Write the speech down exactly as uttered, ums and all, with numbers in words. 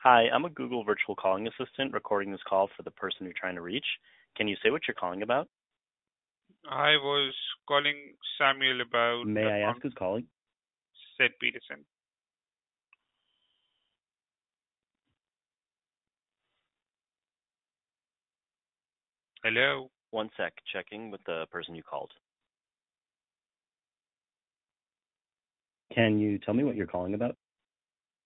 Hi, I'm a Google virtual calling assistant recording this call for the person you're trying to reach. Can you say what you're calling about? I was calling Samuel about May uh, I ask Mount who's calling? Saint Peterson. Hello. One sec, checking with the person you called. Can you tell me what you're calling about?